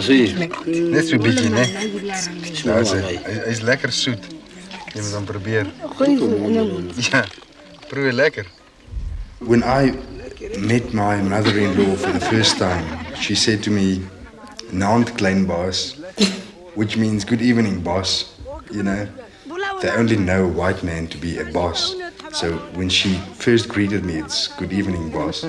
Net so bietjie, né? Nou, is lekker soet. Je moet dan proberen. Ja, probeer lekker. When I met my mother-in-law for the first time, she said to me, "Naand klein baas," which means good evening, boss. You know, they only know a white man to be a boss. So when she first greeted me, it's good evening, boss.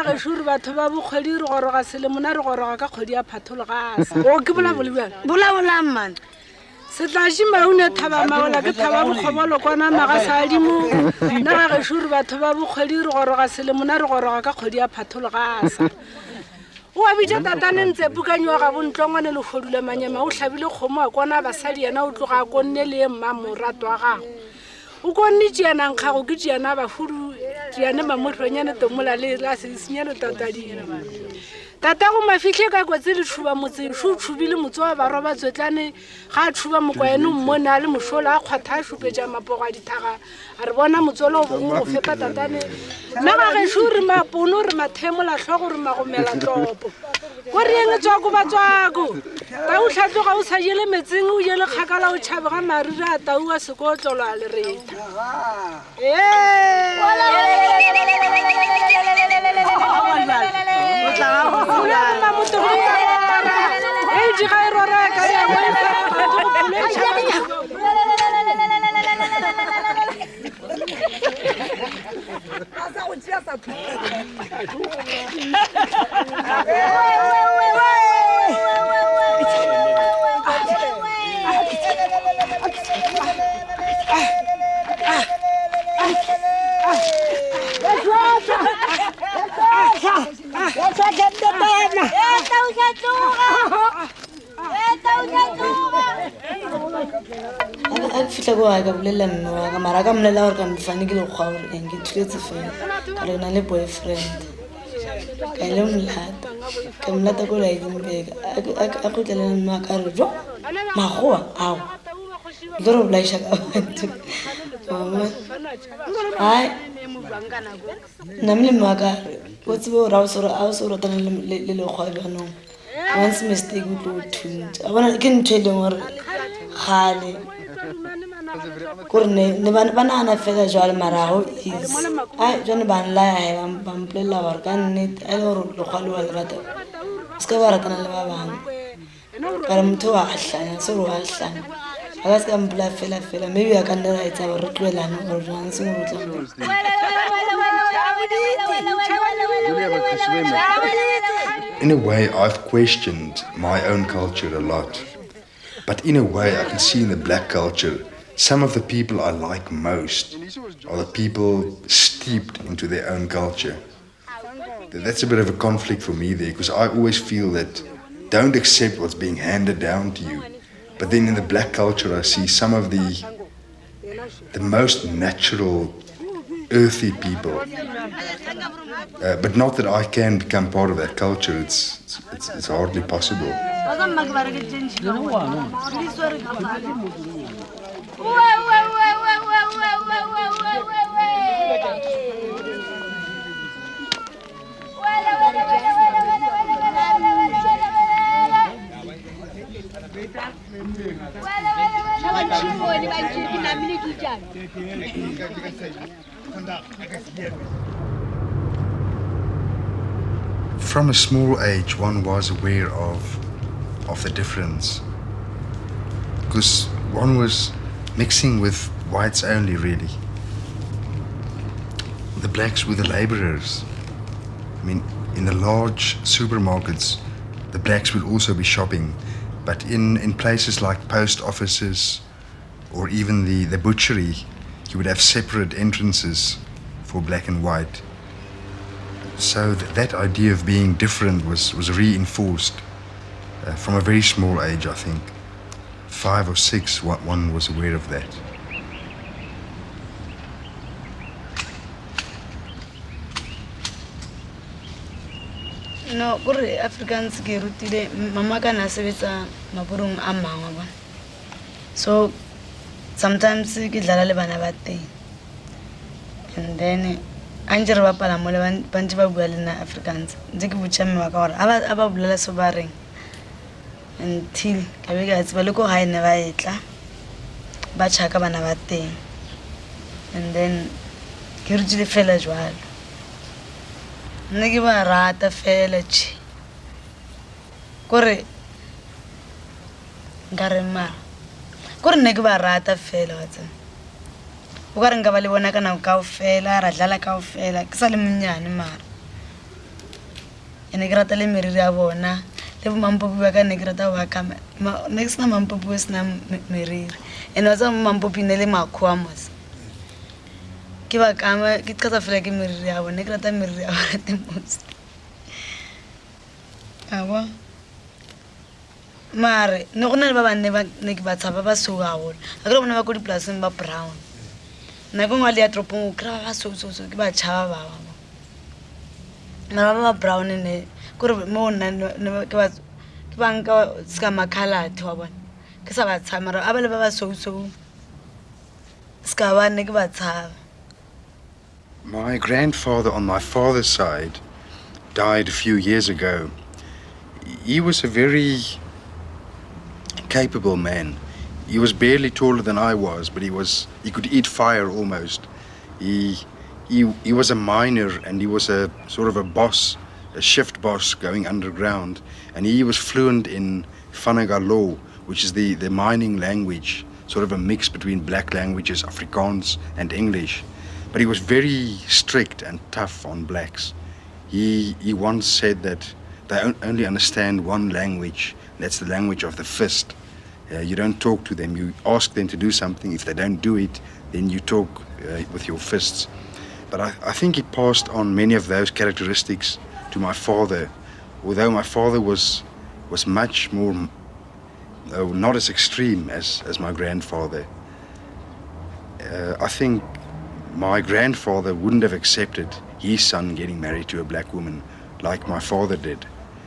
Setlashi maune thaba maola ke thaba bokgobolo kwana magasadimo na ga shuru batho ba bokgedi re goroga selemona re goroga ka kgodi ya phatholo gasa o a bitsa tatane ntse bukanywa ga bontlongwane le godula manyama o hlabile kgomo a kwana basadi yena o tloga a konne le mma morato wa gago o konne tjena nkga go ke tjena ba fudu tjena mamoronyane tomola le la senyane tatadi tata go mafihle ka kwetse le thuba motse shu thubile motsoa ba roba tswetlane ga thuba mokweno mmona le mošola a kgwatha shupetša mapoga dithaga a re bona motsolo go fepa tatane nna ga ge shu re mapono re mathemola tlhogo re magomela topo go re eng tswako ba tswako ta o tlhatloga o sa jele metseng o jele kgakala o tšhabega mariri a tau a sekotlolo a le reta fitla go ga bolela mme wa ka mara ka mmolela gore ka mfane ke le go gore eng ke thuletse fela ka le na le boyfriend ka ile molata ka molata ko la Edinburgh a go tlela nna ka re jo magoa ao doro blaisha ka batho ai namle maka o tsebo ra o soro tana le le go ga no once mistake o tlo thunt a bona ke ntshele gore gale korne ne bana ana fela jwale maraho is ai jone ban la ya ba mplela ba ka nnete a le gore le gwalo wa rata ska ba ratana le ba bang ka re motho wa hlanya so wa hlanya aga ska mpla fela maybe a ka nna ra etsa gore tlwelana gore jang se mo tla In a way, I've questioned my own culture a lot. But in a way, I can see in the black culture, some of the people I like most are the people steeped into their own culture. That's a bit of a conflict for me there, because I always feel that don't accept what's being handed down to you. But then in the black culture, I see some of the most natural, earthy people. But not that I can become part of that culture. It's hardly possible. From a small age, one was aware of the difference, because one was mixing with whites only, really. The blacks were the laborers. I mean, in the large supermarkets, the blacks would also be shopping, but in places like post offices or even the butchery, you would have separate entrances for black and white. So that idea of being different was reinforced from a very small age, I think. 5 or 6, one was aware of that. No, gore Africans ke rutile mama ka na sebetsa maburung a mangwe ba. So sometimes ke dlala le bana ba teng. And then anje re bapala mo le bantse ba bua le na Africans ntse ke botša mme wa ka gore aba bulela so ba reng until ka be ka tseba le ko gae ne ba etla ba tšhaka bana ba teng, and then ke rutile fela jwalo. Nne ke ba rata fela tše kore nka re mara kore nne ke ba rata fela wa tsena o ka re nka ba le bona ka nako kaofela ra dlala kaofela ke sa le monnyane mara ene ke rata le meriri ya bona le bomampopi ba ka ne ke rata ba kama ne ke sena mampopi o sena meriri ene wa tseba mampopi ne le makgowa mos ke ba kama ke tsa fela ke meriri ya bona ne ke rata meriri ya bona the most awa mare ne go na le ba banne ba ne ke ba tshaba ba so gagolo a ke re bona ba ko dipolaseng ba brown na go ngwa le ya tropong o kry-a ba so ke ba tšhaba ba mara ba brown ne kore mo nna ke ba nka ska makhalate wa bona ke sa ba tshaba mara a ba le ba ba so ska ba ne ke ba tshaba. My grandfather on my father's side died a few years ago. He was a very capable man. He was barely taller than I was, but he could eat fire almost. He was a miner, and he was a sort of a boss, a shift boss going underground, and he was fluent in Fanagalo, which is the mining language, sort of a mix between black languages, Afrikaans and English. But he was very strict and tough on blacks. He once said that they only understand one language, and that's the language of the fist. You don't talk to them, you ask them to do something. If they don't do it, then you talk with your fists. But I think he passed on many of those characteristics to my father, although my father was much more, not as extreme as my grandfather. I think my grandfather wouldn't have accepted his son getting married to a black woman like my father did.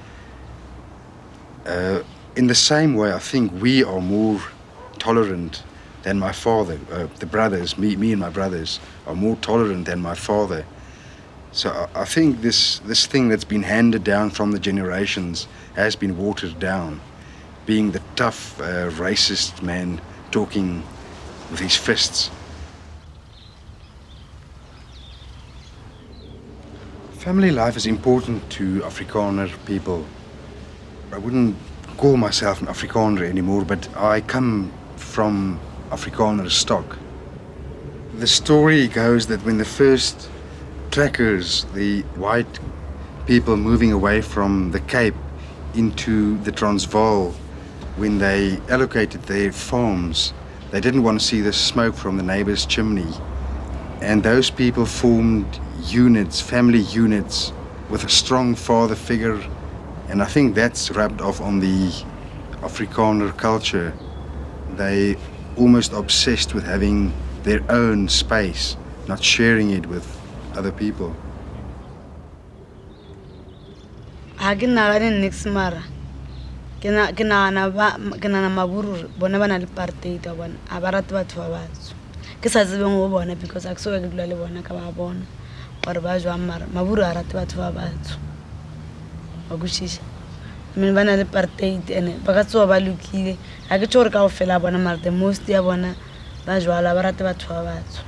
In the same way, I think we are more tolerant than my father. The brothers, me and my brothers, are more tolerant than my father. So I think this thing that's been handed down from the generations has been watered down. Being the tough, racist man talking with his fists. Family life is important to Afrikaner people. I wouldn't call myself an Afrikaner anymore, but I come from Afrikaner stock. The story goes that when the first trackers, the white people moving away from the Cape into the Transvaal, when they allocated their farms, they didn't want to see the smoke from the neighbor's chimney. And those people formed units, family units, with a strong father figure. And I think that's rubbed off on the Afrikaner culture. They almost obsessed with having their own space, not sharing it with other people. Ke nagana maburu bona ba na le apartheid wa bona a ba rate batho ba batsho ke sa tsebeng go bona because a ke so ke dula le bona ka ba bona gore ba jwa mara maburu a rate batho ba batsho ba kutshisha mme ba na le apartheid ene ba ka tsoa ba lokile a ke tshore ka go fela bona mara the most ya bona ba jwala ba rate batho ba batsho.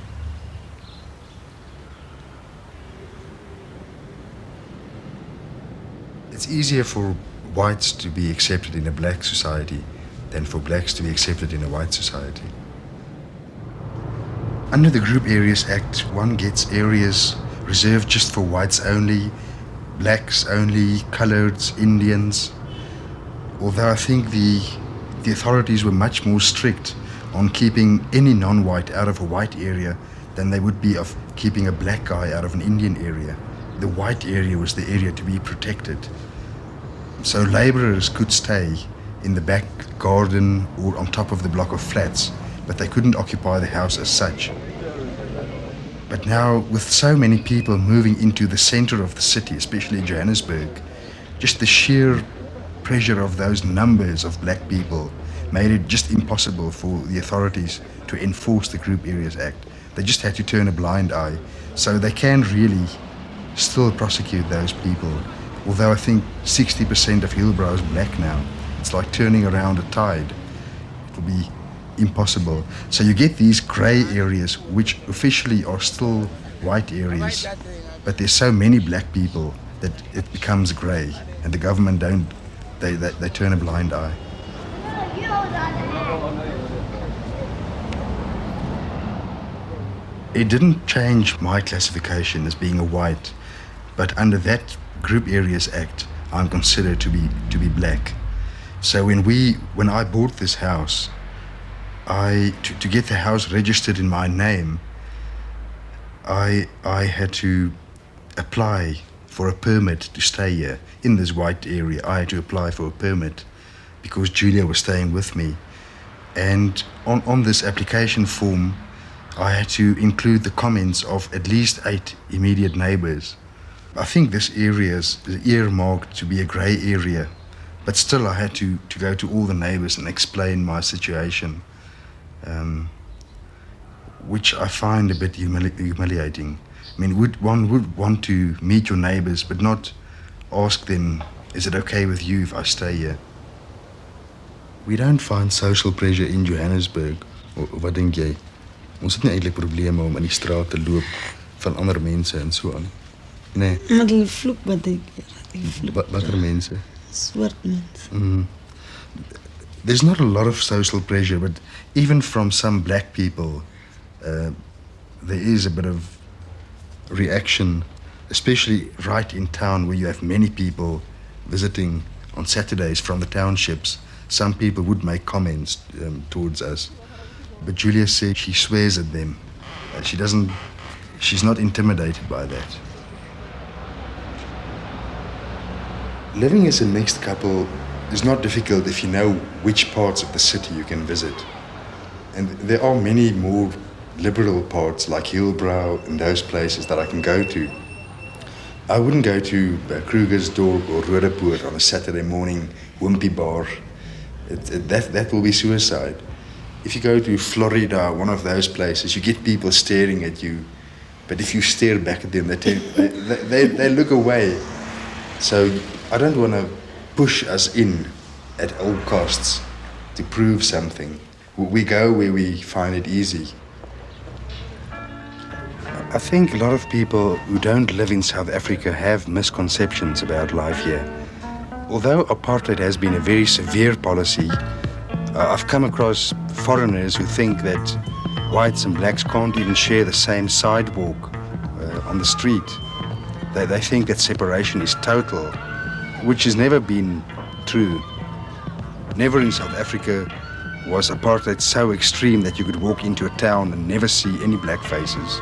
It's easier for whites to be accepted in a black society than for blacks to be accepted in a white society. Under the Group Areas Act, one gets areas reserved just for whites only, blacks only, coloreds, Indians. Although I think the authorities were much more strict on keeping any non-white out of a white area than they would be of keeping a black guy out of an Indian area. The white area was the area to be protected. So laborers could stay in the back garden or on top of the block of flats, but they couldn't occupy the house as such. But now, with so many people moving into the center of the city, especially Johannesburg, just the sheer pressure of those numbers of black people made it just impossible for the authorities to enforce the Group Areas Act. They just had to turn a blind eye. So they can really still prosecute those people. Although I think 60% of Hillbrow is black now, It's like turning around a tide. It will be impossible. So you get these grey areas, which officially are still white areas, but there's so many black people that it becomes grey, and the government they turn a blind eye. It didn't change my classification as being a white, but under that Group Areas Act, I'm considered to be black. So when I bought this house, to get the house registered in my name, I had to apply for a permit to stay here in this white area. I had to apply for a permit because Julia was staying with me, and on this application form, I had to include the comments of at least 8 immediate neighbors. I think this area is earmarked to be a grey area, but still I had to go to all the neighbors and explain my situation, which I find a bit humiliating. I mean, one would want to meet your neighbors, but not ask them, is it okay with you if I stay here? We don't find social pressure in Johannesburg. Wat dink jy? Ons het nie eintlik probleme om in die straat te loop van ander mense en so aan. Nee. Maar hulle vloek wat ek. Watter mense? Swart mense. There's not a lot of social pressure, but even from some black people, there is a bit of reaction, especially right in town where you have many people visiting on Saturdays from the townships. Some people would make comments towards us. But Julia said she swears at them. She's not intimidated by that. Living as a mixed couple is not difficult if you know which parts of the city you can visit. And there are many more liberal parts like Hillbrow and those places that I can go to. I wouldn't go to Krugersdorp or Roodepoort on a Saturday morning, Wimpy Bar. That will be suicide. If you go to Florida, one of those places, you get people staring at you, but if you stare back at them, they look away. So I don't want to push us in at all costs to prove something. We go where we find it easy. I think a lot of people who don't live in South Africa have misconceptions about life here. Although apartheid has been a very severe policy, I've come across foreigners who think that whites and blacks can't even share the same sidewalk on the street. They think that separation is total, which has never been true. Never in South Africa was apartheid so extreme that you could walk into a town and never see any black faces.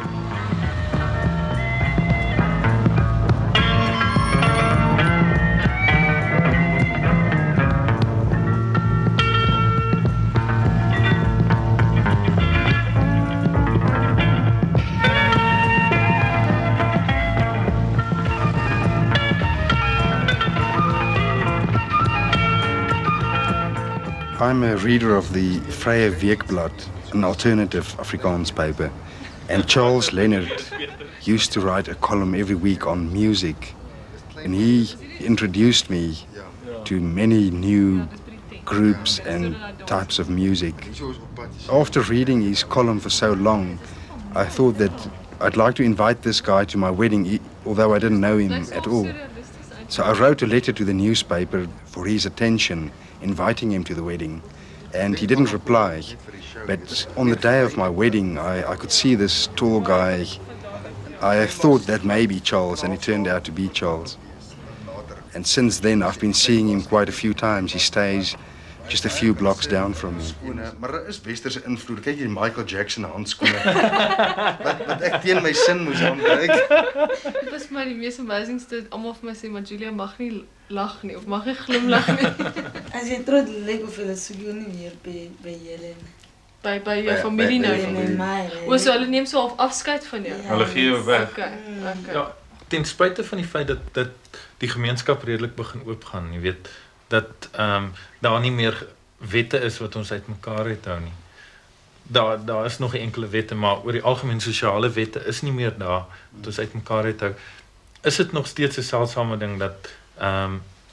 I'm a reader of the Vrye Weekblad, an alternative Afrikaans paper, and Charles Leonard used to write a column every week on music, and he introduced me to many new groups and types of music. After reading his column for so long, I thought that I'd like to invite this guy to my wedding, although I didn't know him at all. So I wrote a letter to the newspaper for his attention, inviting him to the wedding, and he didn't reply. But on the day of my wedding, I could see this tall guy. I thought that may be Charles, and it turned out to be Charles. And since then, I've been seeing him quite a few times. He stays just a few blocks down from me. Maar daar is westerse invloed. Kyk hier Michael Jackson handskoene. Wat ek teen my sin moes aanbreek. Dit was maar die mees amazingste. Almal vir my sê, maar Julia mag nie lag nie of mag nie glimlag nie. As jy trots lyk of hulle soek jou nie meer by julle nie. By jou familie nou. O, so hulle neem so afskeid van jou. Hulle gee jou weg. Okay. Ja, ten spyte van die feit dat die gemeenskap redelik begin oopgaan, jy weet, dat daar nie meer wette is wat ons uitmekaar uithou nie. Daar is nog 'n enkele wette, maar oor die algemeen sosiale wette is nie meer daar wat ons uitmekaar uithou. Is dit nog steeds 'n seldsame ding dat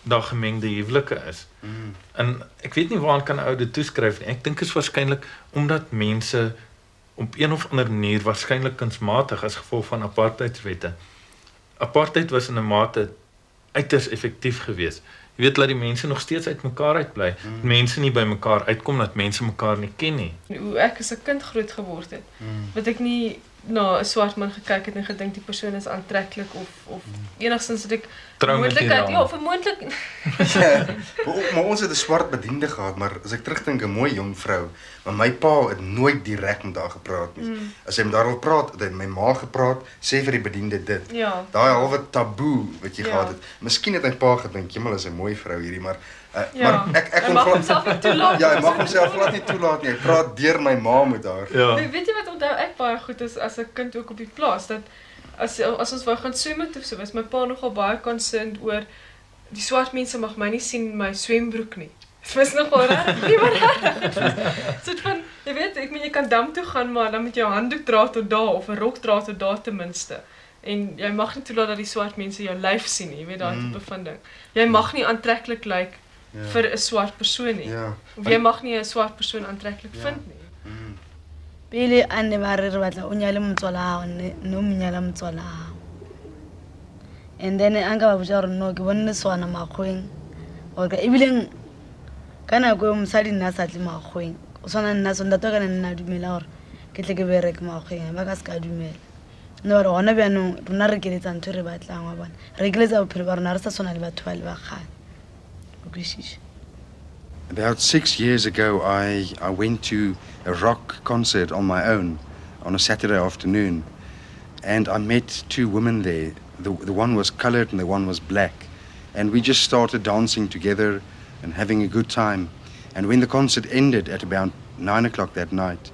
daar gemengde huwelike is. En ek weet nie waaraan kan ou dit toeskryf nie. Ek dink is waarskynlik omdat mense op een of ander manier waarskynlik kunsmatig as gevolg van apartheidswette. Apartheid was in 'n mate uiters effektief geweest. Jy weet dat die mense nog steeds uit mekaar uitbly. Mense nie by mekaar uitkom dat mense mekaar nie ken nie. Hoe ek as 'n kind groot geword het, wat ek nie na 'n swart man gekyk het en gedink die persoon is aantreklik of enigstens het ek moontlikheid, ja, vermoontlik. Ja, maar ons het 'n swart bediende gehad, maar as ek terugdink 'n mooi jong vrou, maar my pa het nooit direk met haar gepraat nie. As hy met haar wil praat, het hy met my ma gepraat, sê vir die bediende dit. Ja. Daai halwe taboe wat jy gehad het. Miskien het my pa gedink, "Jemmel is 'n mooi vrou hierdie, maar maar ek mag homself nie toelaat. Ja, hy mag homself glad nie toelaat nie. Hy praat deur my ma met haar. Ja. Weet jy wat onthou ek baie goed is as 'n kind ook op die plaas, dat as ons wou gaan swem of so, was my pa nogal baie concerned oor die swart mense mag my nie sien in my swembroek nie. Dit was nogal reg, nie maar reg. Soort van, jy weet, ek meen jy kan dam toe gaan, maar dan moet jy jou handdoek dra tot daar of 'n rok dra tot daar ten minste. En jy mag nie toelaat dat die swart mense jou lyf sien nie, jy weet daai tipe van ding. Jy mag nie aantreklik lyk vir 'n swart persoon nie. Ja. Of jy mag nie 'n swart persoon aantreklik vind nie. Pele a ne ba re batla o nyale motswala hao no monyala motswala hao. And then a nka ba botsa gore no ke bone swana magweng or ka ebileng ka nako e mosadi nna sa tle magweng o tshwana nna sonda to kana nna dumela gore ke tle ke bereke magweng ba ka se ka dumela no re gona bjanong rona re keletsa ntho re batlang wa bona re keletsa bophelo ba rona re sa tshwana le batho ba le ba kgale o kwishishe. About 6 years ago, I went to a rock concert on my own on a Saturday afternoon, and I met two women there. The one was colored and the one was black, and we just started dancing together and having a good time. And when the concert ended at about 9 o'clock that night,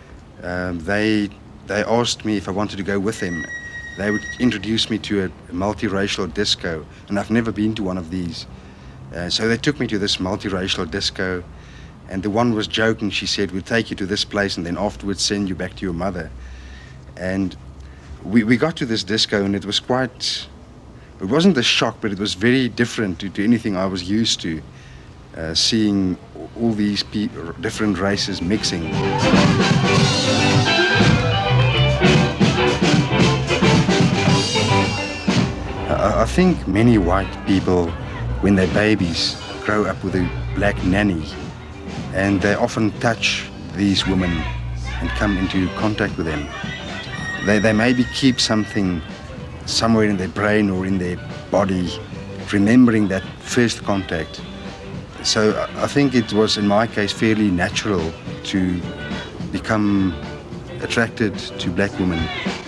they asked me if I wanted to go with them. They would introduce me to a multiracial disco, and I've never been to one of these. So they took me to this multiracial disco, and the one was joking. She said, "We'll take you to this place and then afterwards send you back to your mother." And we got to this disco, and it wasn't a shock, but it was very different to anything I was used to, seeing all these different races mixing. I think many white people, when they're babies, grow up with a black nanny, and they often touch these women and come into contact with them. They maybe keep something somewhere in their brain or in their body, remembering that first contact. So I think it was, in my case, fairly natural to become attracted to black women.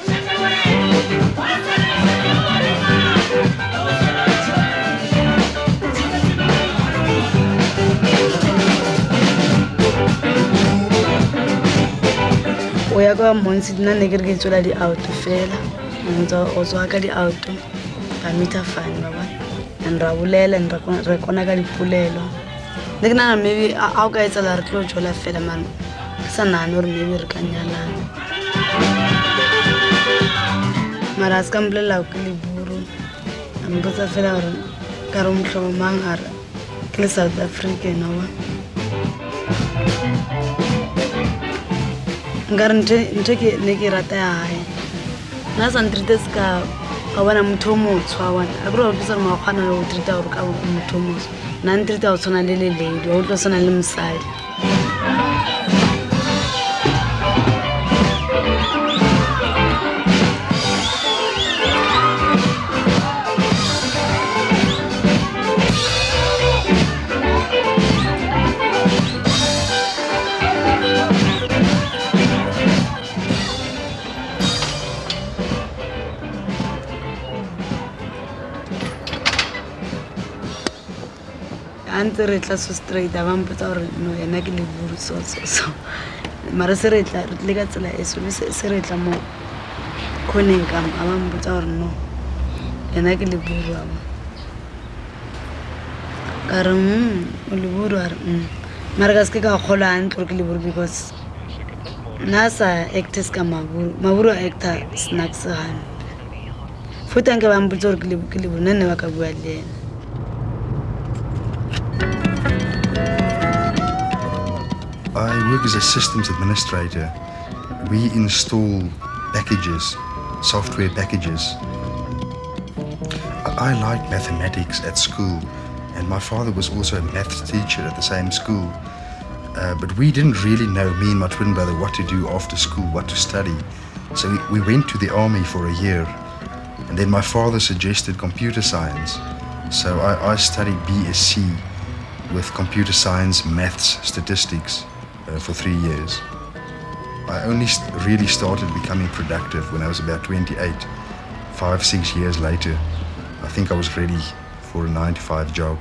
O ya kwa monsi dina ne ke re ke tswela di auto fela o tswa ka di auto ba meter fine ba and ra bolela and re kona ka dipolelo le ke nana maybe a o ka etsela re tlo tswela fela man ke sa nane gore maybe re ka nyalana mara ska mbolela ke le buru a mbotsa fela gore ka re motlhobo mang a re ke le South African wa ngare ntho ke ne ke rata ya hae na sa ntrite ska a bona motho mo tswa wana a bro ke sa mo khana le o trita gore ka motho mo na ntrita o tsona le lady o tlo tsona le mosadi. Ante re tla so straight a bang potsa gore no yena ke le buru so mara se re tla re ka tsela e so se re tla mo khoneng ka a bang potsa gore no yena ke le buru a ka re o le buru a re mara ka se ka khola antlo ke le buru because nasa actors ka maburu actor snacks han futa nke bang potsa gore ke le buru nne ba ka bua le yena I work as a systems administrator. We install packages, software packages. I liked mathematics at school, and my father was also a maths teacher at the same school. But we didn't really know, me and my twin brother, what to do after school, what to study. So we went to the army for a year, and then my father suggested computer science. So I studied BSc with computer science, maths, statistics for 3 years. I only really started becoming productive when I was about 28. 5-6 years later, I think I was ready for a 9-to-5 job.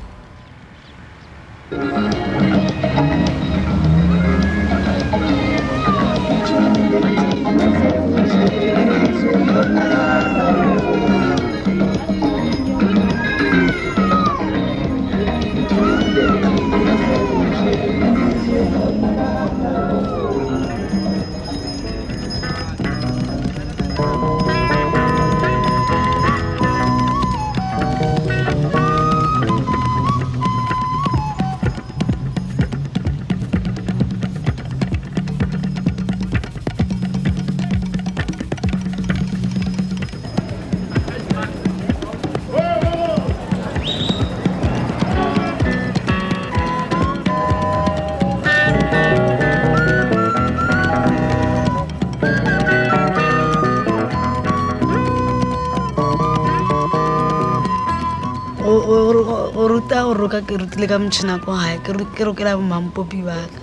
o roka ke rutile ka motšhina ko gae ke rokela bomampopi baka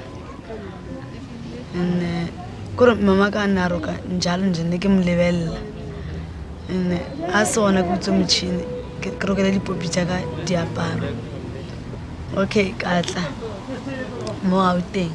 and kore mama ka nna roka njalo nje ne ke mo lebelela and a se gona ke utse motšhini ke rokela dipopi tša ka diaparo. Okay, ka tla mo Gauteng,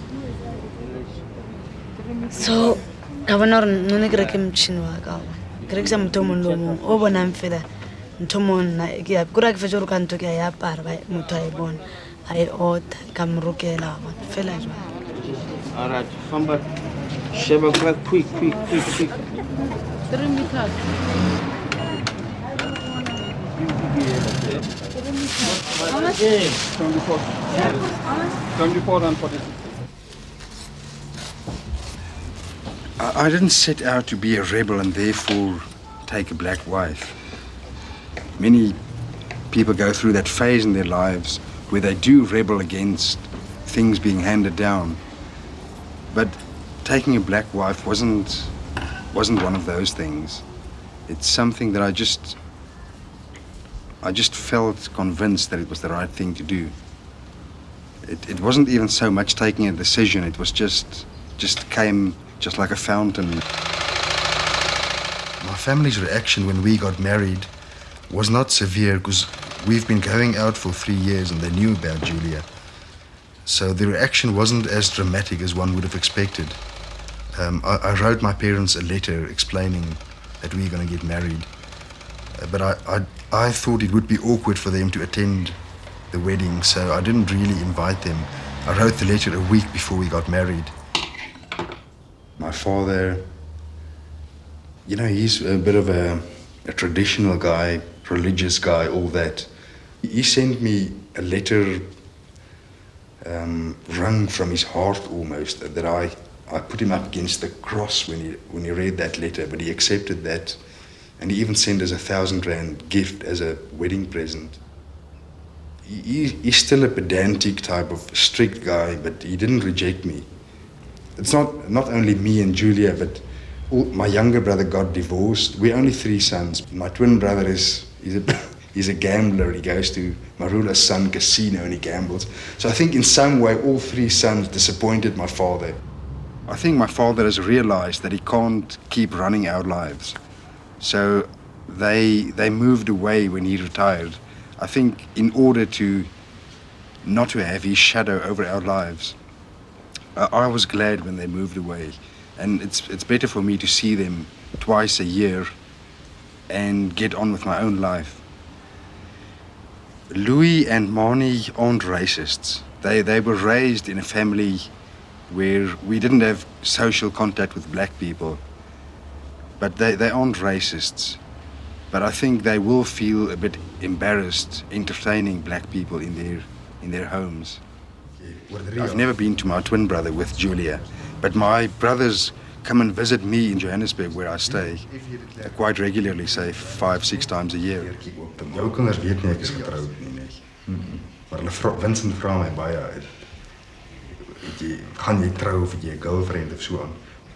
so ka bona gore nne ke reke motšhini wa ka ke rekisa motho mongwe le mongwe o bonang fela ntho mo nna ke ya kura ke fetsa gore ka ntho ke ya apara ba motho a e bona a e order ka mo rokela ba fela jwa. All right, famba sheba quick 3 meters. How much? 74. 74 and 46. I didn't set out to be a rebel and therefore take a black wife. Many people go through that phase in their lives where they do rebel against things being handed down. But taking a black wife wasn't one of those things. It's something that I just felt convinced that it was the right thing to do. It wasn't even so much taking a decision, it was just came just like a fountain. My family's reaction when we got married was not severe because we've been going out for 3 years and they knew about Julia. So the reaction wasn't as dramatic as one would have expected. I wrote my parents a letter explaining that we were going to get married. But I thought it would be awkward for them to attend the wedding, so I didn't really invite them. I wrote the letter a week before we got married. My father, you know, he's a bit of a traditional guy, religious guy, all that. He sent me a letter wrung from his heart almost, that I put him up against the cross when he read that letter, but he accepted that. And he even sent us a 1,000 rand gift as a wedding present. He's still a pedantic type of strict guy, but he didn't reject me. It's not only me and Julia, but my younger brother got divorced. We're only 3 sons. My twin brother he's a gambler. He goes to Marula's Sun Casino and he gambles. So I think in some way all 3 sons disappointed my father. I think my father has realized that he can't keep running our lives. So they moved away when he retired. I think in order not to have his shadow over our lives. I was glad when they moved away, and it's better for me to see them twice a year and get on with my own life. Louis and Mani aren't racists. They were raised in a family where we didn't have social contact with black people. But they aren't racists. But I think they will feel a bit embarrassed entertaining black people in their homes. I've never been to my twin brother with Julia, but my brothers come and visit me in Johannesburg where I stay quite regularly, say 5-6 times a year. Jou kinders weet nie ek is getroud nie, nee. Maar hulle Vincent vra my baie uit. Gaan jy trou of het jy 'n girlfriend of so aan.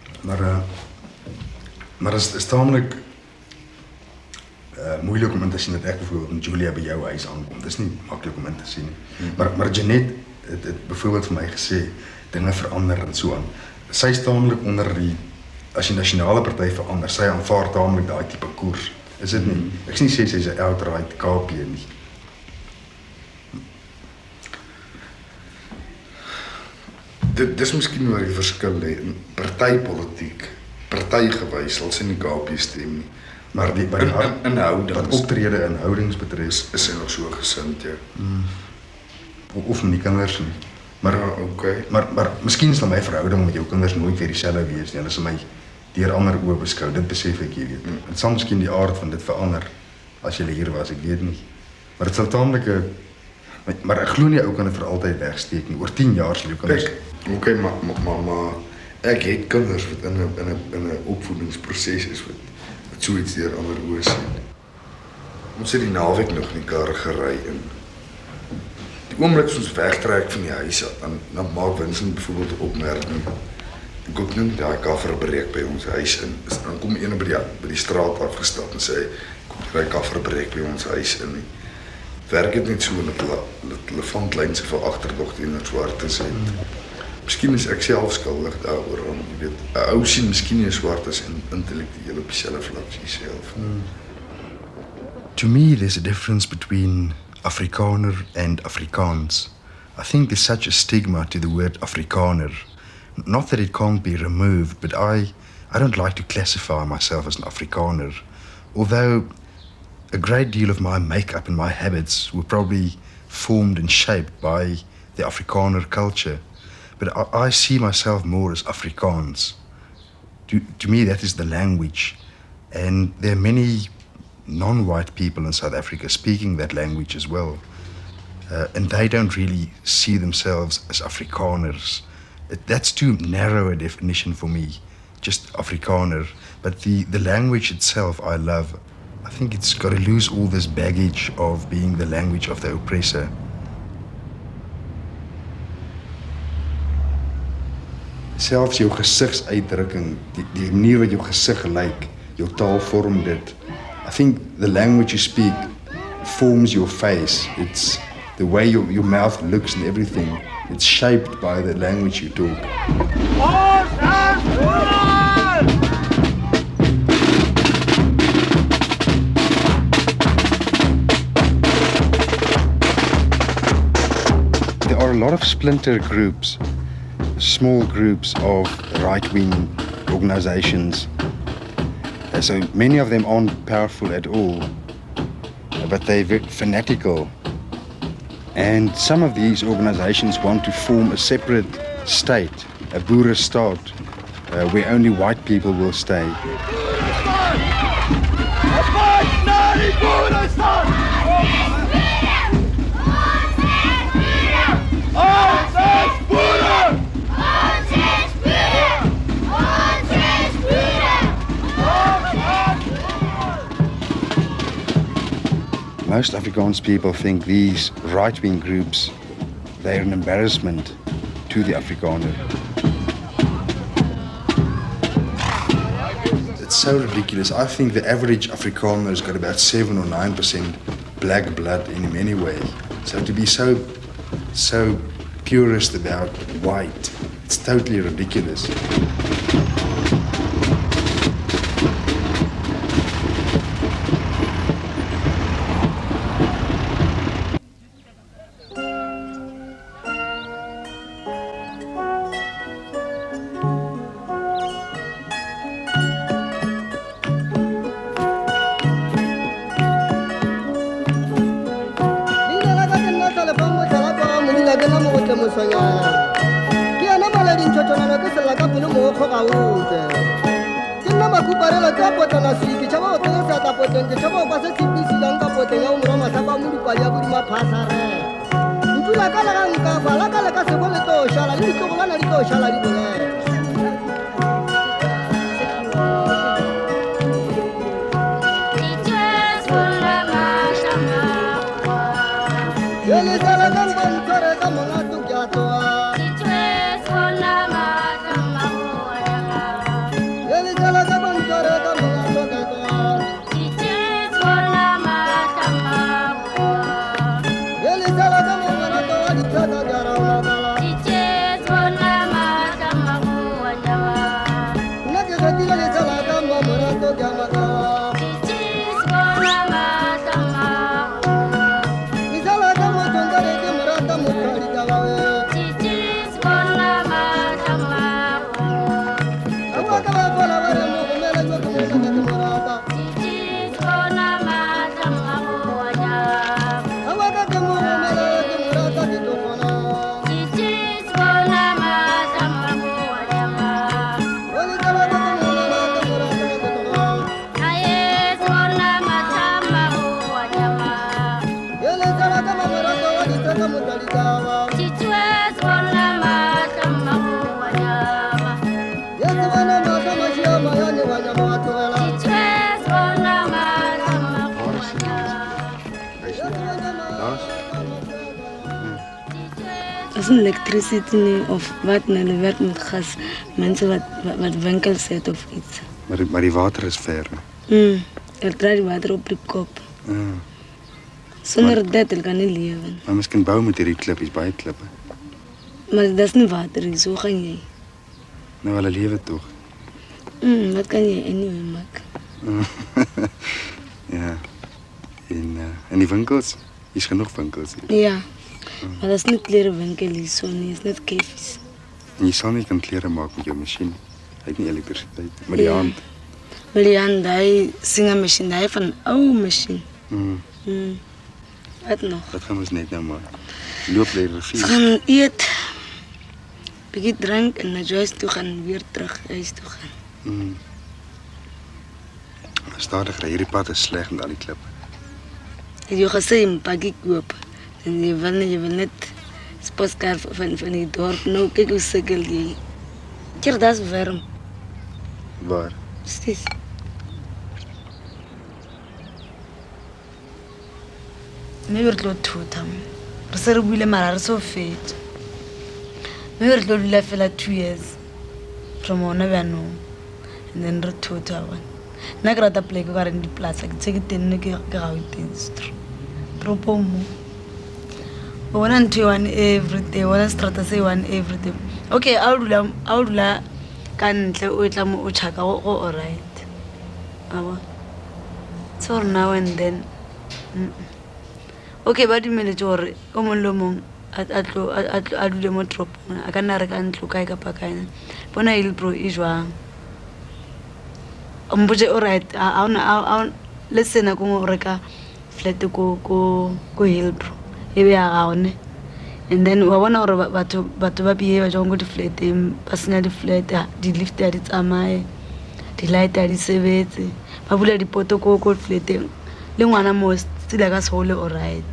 Maar is taamlik moeilik om in te sien dat ek bijvoorbeeld met Julia by jou huis aankom. Dit is nie maklik om in te sien. Maar Jeanette het bijvoorbeeld vir my gesê, dinge verander en so aan. Sy is taamlik onder as die nasionale party verander, sy aanvaar taamlik daai tipe koers. Is dit nie? Ek sê sy is 'n outright KP nie. Dit is miskien waar die verskil lê in partypolitiek. Partygewys sal sy nie KP stem nie. Maar die optrede en houdings betref is sy nog so gesind, ja. Of met die kinders nie. Maar miskien sal my verhouding met jou kinders nooit weer dieselfde wees nie. Hulle sal my deur ander oë beskou. Dit besef ek, jy weet. Dit sal miskien die aard van dit verander as jy hier was, ek weet nie. Maar dit sal taamlik maar ek glo nie ou kan dit vir altyd wegsteek nie. Oor 10 jaar sal jou kinders. Okay, maar ek het kinders wat in 'n opvoedingsproses is wat so iets deur ander oë sien. Ons het die naweek nog in die kar gery en die oomblik as ons wegtrek van die huis dan maak Vincent byvoorbeeld 'n opmerking. Ek koop net daai kaffer breek by ons huis in. Dan kom een by die straat afgestap en sê kom daai kaffer breek by ons huis in. Werk dit net so dat hulle van kleins van agterdog teenoor swartes het. Miskien is ek self skuldig daaroor, jy weet. 'n Ou sien miskien nie swart as intellektueel op dieselfde vlak as jouself. To me, there's a difference between Afrikaner and Afrikaans. I think there's such a stigma to the word Afrikaner. Not that it can't be removed, but I don't like to classify myself as an Afrikaner. Although a great deal of my makeup and my habits were probably formed and shaped by the Afrikaner culture. But I see myself more as Afrikaans. To me, that is the language. And there are many non-white people in South Africa speaking that language as well. And they don't really see themselves as Afrikaners. That's too narrow a definition for me, just Afrikaner. But the language itself I love. I think it's got to lose all this baggage of being the language of the oppressor. Selfs jou gesigsuitdrukking, die manier wat jou gesig lyk, jou taal vorm dit. I think the language you speak forms your face. It's the way your mouth looks and everything. It's shaped by the language you talk. There are a lot of splinter groups, small groups of right-wing organizations. So many of them aren't powerful at all, but they're very fanatical. And some of these organizations want to form a separate state, a Boerenstaat, where only white people will stay. Most Afrikaans people think these right-wing groups, they're an embarrassment to the Afrikaner. It's so ridiculous. I think the average Afrikaner has got about 7 or 9% black blood in him anyway. So to be so purist about white, it's totally ridiculous. dula ka la nka kwa la ka se go le to shala le to go bana le to shala di bole Yele sala kan ban kore ka mona tu kya to Yele sala kan ban kore ka mona tu kya to Yele sala kan mona to di chata jara wala Na ke gati le sala kan mona to kya mata As electricity of wat nou werk met gas, mense wat winkels het of iets. Maar die water is ver. Hulle draai die water op die kop. Sonder dit hulle kan nie lewe. Maar miskien bou met hierdie klippies, baie klippe. Maar dis nie water nie, so gaan jy. Nou hulle lewe tog. Wat kan jy anyway maak? Ja. En die winkels? Is genoeg winkels hier. Ja. Maar dat is niet kleren winkel hier zo nie, is net kefies. En jy sal nie kan klere maak met jou masjien. Hy het nie elektrisiteit. Met die hand. Met die hand, hy sing 'n masjien, hy van 'n ou masjien. Wat nog? Dat gaan ons net nou maak. Loop by die rivier. Ons gaan eet. Bietjie drink en na Joyce toe gaan weer terug huis toe gaan. Stadig ry, hierdie pad is sleg met al die klippe. Het jy gesê 'n pakkie koop? En jy wil net sposkar van die dorp. Nou kyk hoe sukkel jy. Keer dat is warm. Waar? Precies. Maybe we're going to them. We're going to marry so fate. Maybe we're going to live for 2 years from one of them, and then return to one. Na grata play ko karon di plaza ke tin ne ke gautins. Tropo mo. One and two one every day, one strata say one every day. Okay, awudula kantle o tla mo o chaka go all right. Aba. So now and then. Okay, ba dimele tjore o mon lo mong a dule mo tropo. A kana re ka ntlo kae ka pakana. Bona Hillbrow e jwang. Mbuje all right. Listen a go reka flat go Hillbrow. Ebe ya gaone. And then wa bona gore batho ba behave jang go di flat ba senya di flat di lift ya di tsamaye di light ya di sebetse ba bula di poto go flat le ngwana mo tsila ka sole all right.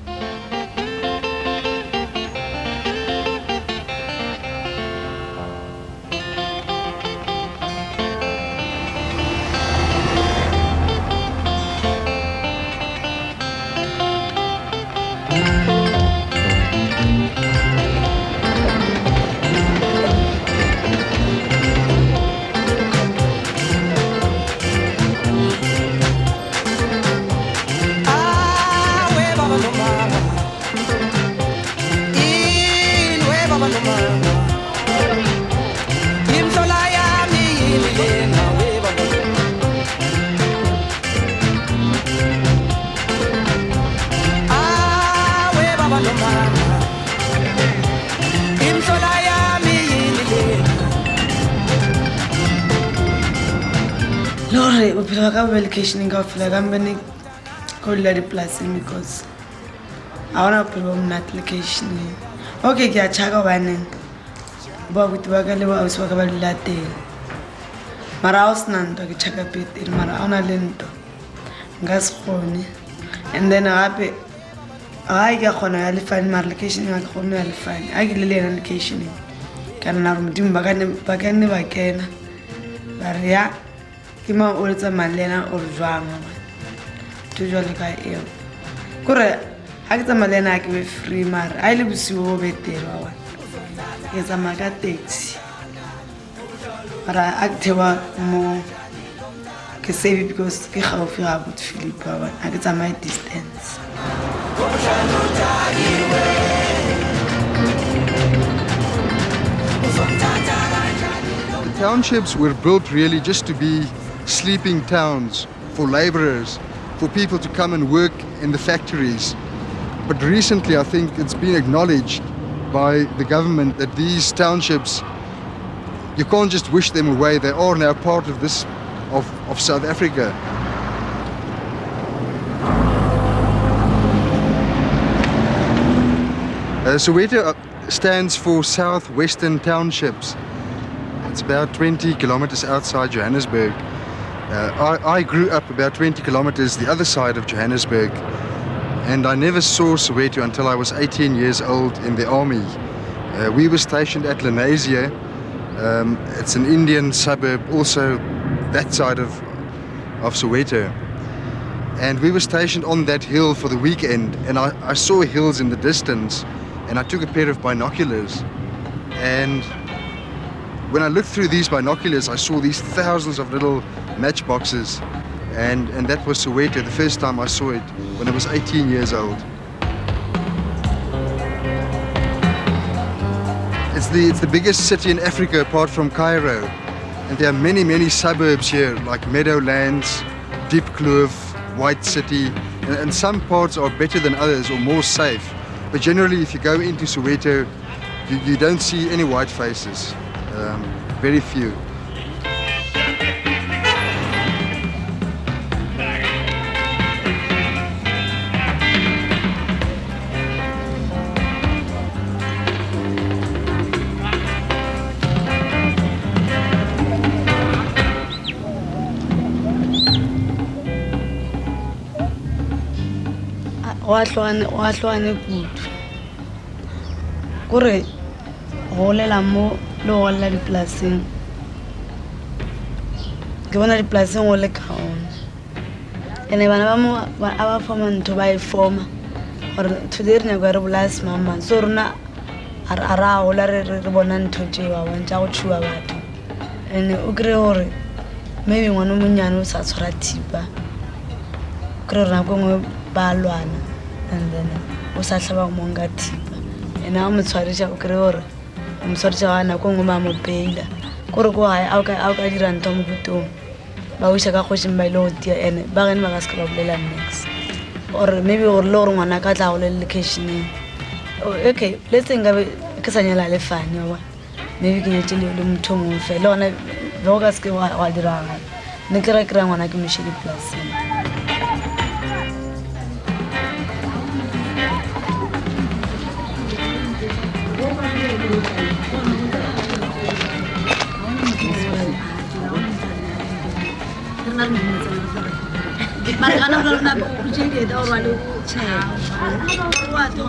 Lore, bophelo ka vacation ka fela ka mbene go la di plus because I want to be not location. Okay, ke a chaka bana. Ba go tiba ka le ba uswa ka ba dilate. Mara osnanto ke chaka pete mara ona lento. Ngaskhone. And then gape ai ke khona ya lefane mara location ga ke khona ya lefane a ke le le location kana na modimo ba kane ba kena ba re ya ke ma o letsa malena o jwang to jwa le ka eo kore ha ke tsa malena ke be free mara a ile bosiwo betero wa ke tsa maka taxi mara a ke thewa mo ke save because ke gaufi ga bot Philip ba a ke tsa my distance. The townships were built really just to be sleeping towns for laborers, for people to come and work in the factories. But recently I think it's been acknowledged by the government that these townships, you can't just wish them away. They are now part of this, of South Africa. Soweto stands for Southwestern Townships. It's about 20 kilometers outside Johannesburg. I grew up about 20 kilometers the other side of Johannesburg, and I never saw Soweto until I was 18 years old in the army. We were stationed at Lenasia. It's an Indian suburb, also that side of Soweto. And we were stationed on that hill for the weekend, and I saw hills in the distance, and I took a pair of binoculars. And when I looked through these binoculars, I saw these thousands of little matchboxes, and that was Soweto the first time I saw it when I was 18 years old. It's the biggest city in Africa apart from Cairo, and there are many suburbs here like Meadowlands, Diep Kloof, White City, and some parts are better than others or more safe. But generally, if you go into Soweto, you don't see any white faces, very few. Wa hlwane kudu kore go lela mo le go lela dipolaseng ke bona dipolaseng go le kaone ene bana ba mo a ba foma ntho ba e foma gore today re nyaka re bolase mama so rona a ra gola re bona ntho tse ba bontša go tshuwa batho ene o kry gore maybe ngwana monyane o sa tshwara thipa kry rona ko ngwe ba lwana and then o sa hlaba mo nga thipa ene a mo tshwarisha o kry gore o mo tshwarisha bana ko ngwe ba mo peila kore ko hae a ka dira ntho mo botong ba o ka go shimba ile o tia ene ba gane ba ka ska ba bolela next or maybe gore le gore ngwana ka tla go le location okay let's think of ke sanyela le fane wa maybe ke nyetse le motho mo fe le ona go ka ske wa dira ne ke re ngwana ke mo shedi plus Marana na kujenge da orwalo che wato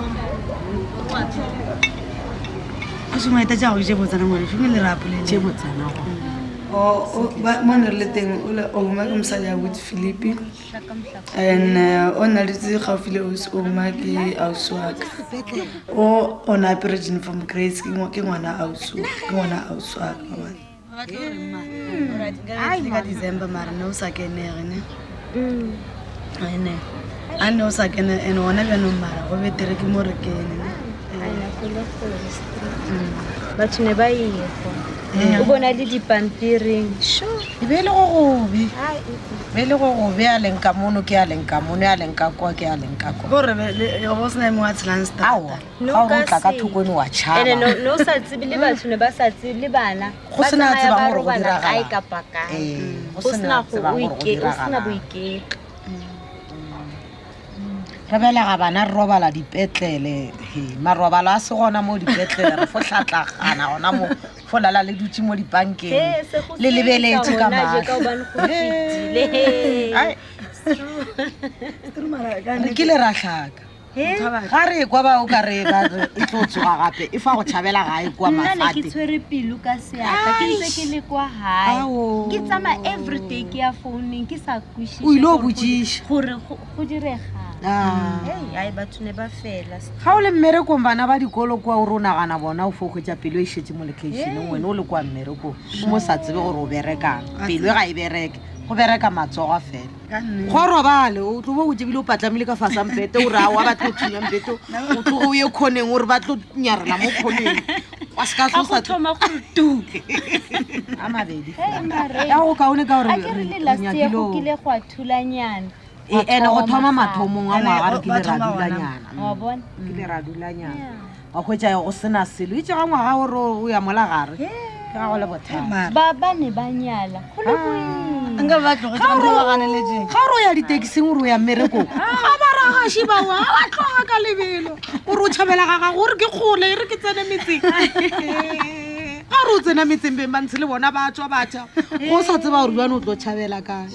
kusuma ita ja o je botsana mo le shume le rapole je botsana o ba mona le teng o ma ke msadi a with Philip and on a le tse gaufile o ma ke auswaka o ona operation from Grace ke ngwana auswaka ai ka December mara no sa kenere ne ene ano sa kene ene ona bjano mara go betere ke mo rekene ana kula batho ne ba ile o bona le dipampiring sho be le go gobe a lenka mono ke a lenka mono a lenka kwa ke a lenka kwa gore le go sna mo atlantis awa ga o tla ka thokone wa tshaba ene no sa tsebe le batho ne ba sa tsebe le bana go sena tseba gore go dira ga ka paka go sena go sena boike re bela ga bana re robala dipetlele marobalo a se gona mo dipetlele re fo hlatlagana gona mo fo lala le dutse mo dibankeng le lebeletse ka maje ka bana go fitile ke le ra tlhaka ga re kwa ba o ka re ba e tlo tsoga gape e fa go tšhabela gae kwa nna ne ke mafate tshwere pelo ka seatla ke ntse ke le kwa gae ke tsama everyday ke ya founeng ke sa kwešiše o ile o botsiša gore go diregang ai batho ne ba fela ga o le mmerekong bana ba dikolo kwa o re o nagana bona o fokotša pelo e šetse mo locationeng wena o le kwa mmerekong o mo sa tsebe gore o berekang pelo e ga e bereke go bereka matsogo fela go robale o tlo bo o tsebile o patlamile ka fasampete o re a wa batlo thunya mpete o tlo o ye khoneng o re batlo nyarela mo khoneng wa ska tlosa thoma go tu a mabedi ya go kaone ka gore re last year go kile go a thulanyana ene go thoma mathomong a ngwaga re kile ra dulanyana wa bona kile ra dulanyana wa hwetša go sena selo itse ga ngwaga o re o ya mola gare ke ga go le bothata ba ne ba nyala go le boima ga o ya ditekising o re o ya mmerekong ga ba ragaši bao a ba tloga ka lebelo o re o tšhabela gaga gore ke kgole re ke tsene metseng ga re o tsena metseng beng ba ntshe le bona ba tswa batšha go sa tseba gore jane o tlo tšhabela kae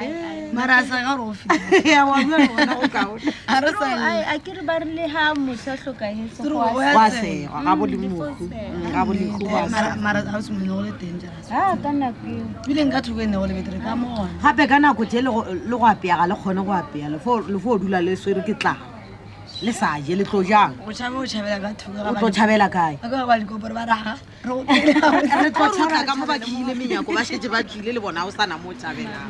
a ke re ba rile ga motho a tlhokagetse wa sega ga bolemogo ga bolego ka nako gape ka nako tse le go apeaga le kgone go apea le fo o dula le swere ke tlaga le sa je le tlo jang o tlo tšhabela kae re tlo tšhabela ka mo ba tlile menyako ba šetse ba tlile le bona o sana mo tšhabelang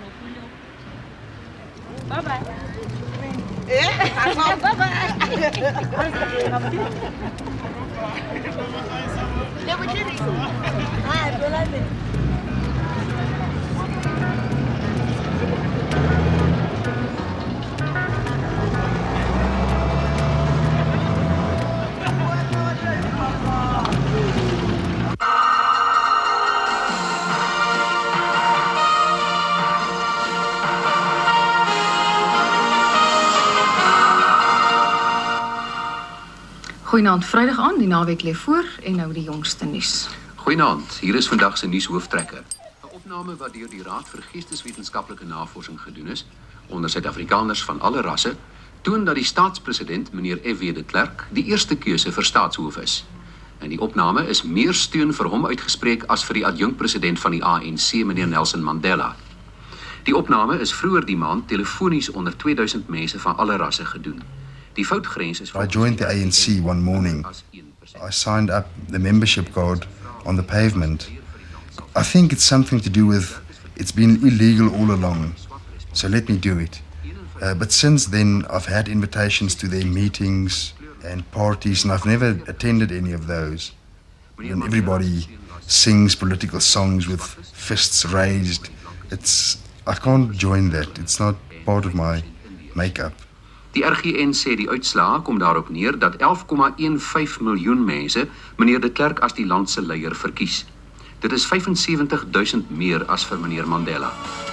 Goeienaand, Vrydag aan, die naweek lê voor en nou die jongste nuus. Goeienaand, hier is vandag se nuushooftrekker. 'n Opname wat deur die Raad vir Geesteswetenskaplike Navorsing gedoen is onder Suid-Afrikaners van alle rasse, toon dat die staatspresident, meneer F.W. de Klerk, die eerste keuse vir staatshoof is. En die opname is meer steun vir hom uitgespreek as vir die adjunkpresident van die ANC, meneer Nelson Mandela. Die opname is vroeër die maand telefonies onder 2000 mense van alle rasse gedoen. Die foutgrens is I joined the ANC one morning. I signed up the membership card on the pavement. I think it's something to do with it's been illegal all along, so let me do it. But since then, I've had invitations to their meetings and parties, and I've never attended any of those. And everybody sings political songs with fists raised. I can't join that. It's not part of my makeup. Die RGN sê die uitslae kom daarop neer dat 11,15 miljoen mense meneer de Klerk as die land se leier verkies. Dit is 75,000 meer as vir meneer Mandela.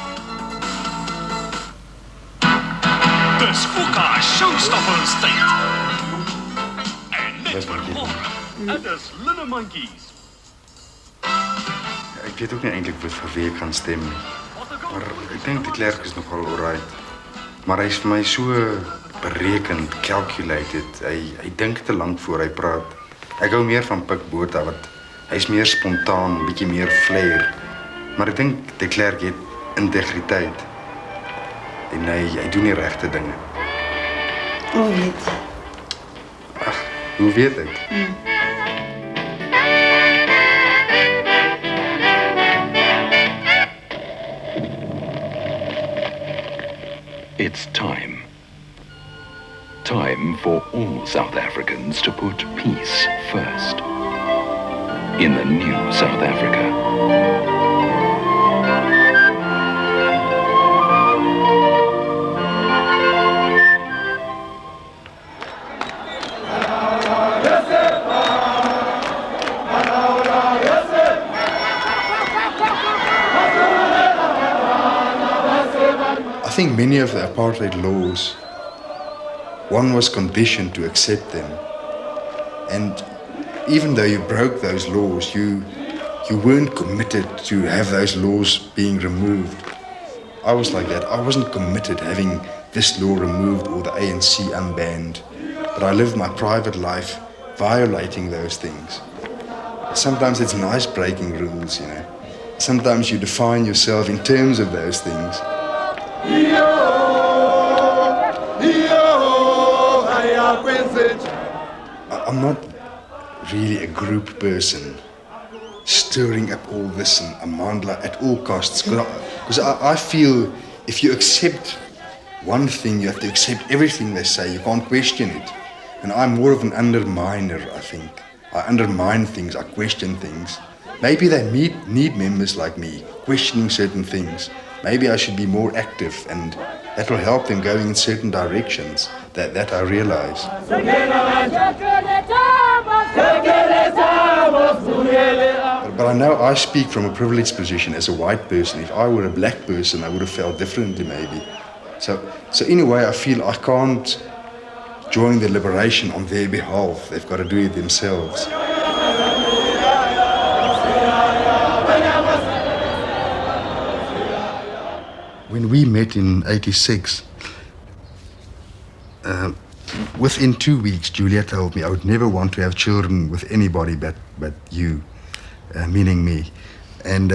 Dis Fuka Showstoppers tyd. En net vir dit is Little Monkeys. Ek weet ook nie eintlik vir wie ek gaan stem nie. Maar ek dink die Klerk is nogal alright. Maar hy is vir my so berekend, calculated. Hy dink te lank voor hy praat. Ek hou meer van Pik Botha, want hy is meer spontaan, bietjie meer flair. Maar ek dink de Klerk het integriteit. En hy doen die regte dinge. Hoe weet? Ag, hoe weet ek? It's time. Time for all South Africans to put peace first. In the new South Africa. I think many of the apartheid laws, one was conditioned to accept them. And even though you broke those laws, you weren't committed to have those laws being removed. I was like that. I wasn't committed having this law removed or the ANC unbanned. but I live my private life violating those things. Sometimes it's nice breaking rules, you know. Sometimes you define yourself in terms of those things. I'm not really a group person, stirring up all this and Amandla at all costs. Because I feel if you accept one thing, you have to accept everything they say. You can't question it. And I'm more of an underminer, I think. I undermine things, I question things. Maybe they need members like me, questioning certain things. Maybe I should be more active, and that will help them going in certain directions. That I realize. But I know I speak from a privileged position as a white person. If I were a black person, I would have felt differently maybe. So in a way, I feel I can't join the liberation on their behalf. They've got to do it themselves. When we met in '86, within 2 weeks, Julia told me I would never want to have children with anybody but you, meaning me. And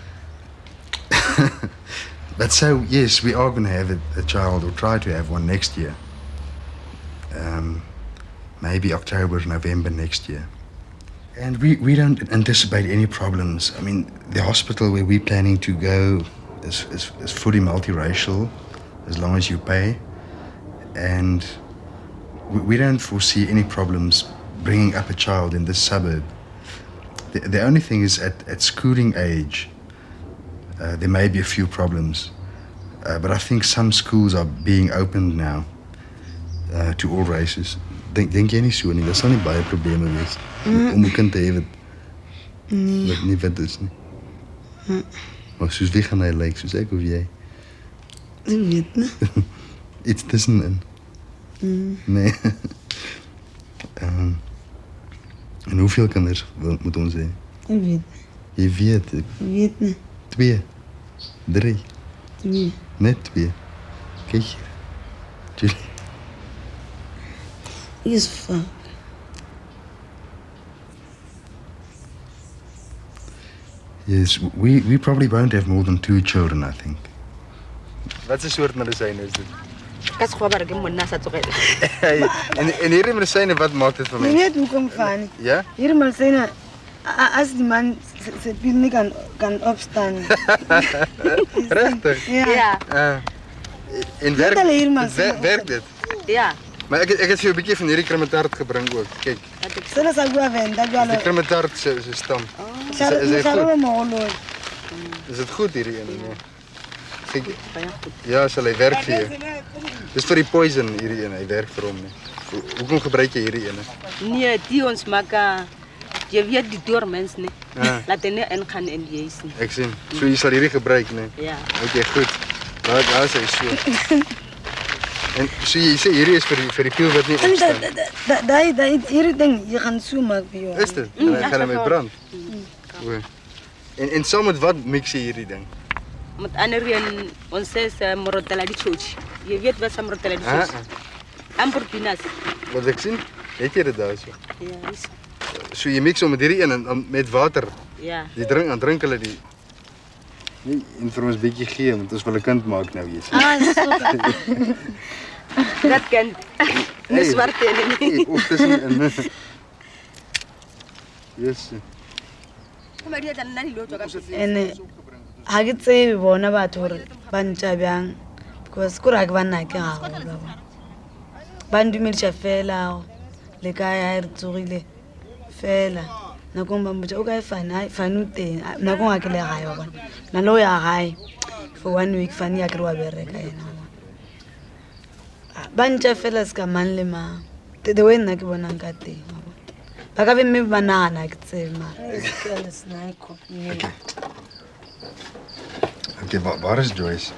but so, yes, we are going to have a child, or try to have one next year. Maybe October, November next year. And we don't anticipate any problems. I mean, the hospital where we're planning to go is fully multiracial, as long as you pay. And we don't foresee any problems bringing up a child in this suburb. The only thing is at schooling age, there may be a few problems. But I think some schools are being opened now to all races. Denk jy nie so nie? Daar sal nie baie probleme wees om 'n kind te hê wat nie wit is nie. Maar soos wie gaan hy lyk, soos ek of jy? Ek weet nie. Iets tussenin. Nee. En hoeveel kinders moet ons hê? Ek weet. Jy weet. Ek weet nie. 2, 3. 2. Net 2. Kyk hier. Julie. Is fuck. Yes, we probably won't have more than 2 children, I think. Wat 'n soort medisyne is dit? Kas gwa barge monna sa tsogela. En hierdie medisyne, wat maak dit vir my? Net hoekom van? Ja? Hierdie medisyne as die man se pil nie kan opstaan. Regtig? Ja. En werk dit? Ja. Maar ek het vir jou 'n bietjie van hierdie kremetart gebring ook. Kyk. Sele sa gwa venda jalo. Die kremetart se stam. Is dit goed hierdie ene? Nee. Kyk. Ja, sal hy werk vir jou. Dis vir die poison hierdie ene, hy werk vir hom nie. Hoekom gebruik jy hierdie ene? Nee, die ons maak jy weet die dormens nie. Laat hulle ingaan en jy is nie. Ek sien. So jy sal hierdie gebruik, nee. Ja. Okay, goed. Daar is hy so. En so jy sê hierdie is vir die piel wat nie opstaan. Daai hierdie ding, jy gaan so maak vir jou. Is dit? En dan gaan hy met brand. En saam met wat mix jy hierdie ding? Met ander een ons sê morotela di chochi. Jy weet wat se morotela di chochi? Amburpinas. Wat ek sien? Het jy dit daar so? Ja, is. So jy mix hom met hierdie een en met water. Ja. Die drink hulle die. Nee, en vir ons bietjie gee, want ons wil 'n kind maak nou hier. Dat kan nie swart nie. Of tussen Yes. En ha ke tsebe bona batho hore ba ntja bjang because ko ra ke banna ke ga go ba ndumedisa fela le ka ya re tsogile fela nako ba mbotsa o ka e fana o teng nako ga ke le gae wa bona na lo ya gae for 1 week fane ya ke re wa bereka yena ba ntja fela se ka mang le mang the way nna ke bonang ka teng ba ka be mme ba nagana ke tsebe mara Okay, waar is Joyce?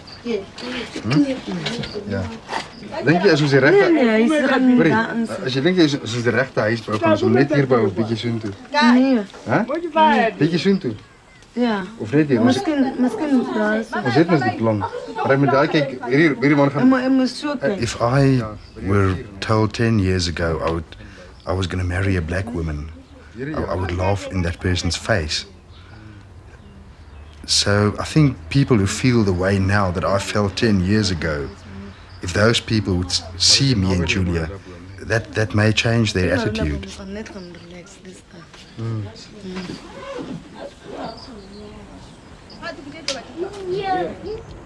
Ja. Dink jy as ons die regte... Nee, as jy dink jy as ons die regte huis bou, kan ons hom net hier bou of bietjie soontoe? Nee. Bietjie soontoe? Ja. Of net hier? Miskien daar is. Ons het mos die plan. If I were told 10 years ago I was going to marry a black woman, I would laugh in that person's face. So I think people who feel the way now that I felt 10 years ago, if those people would see me and Julia, that may change their attitude. Yeah.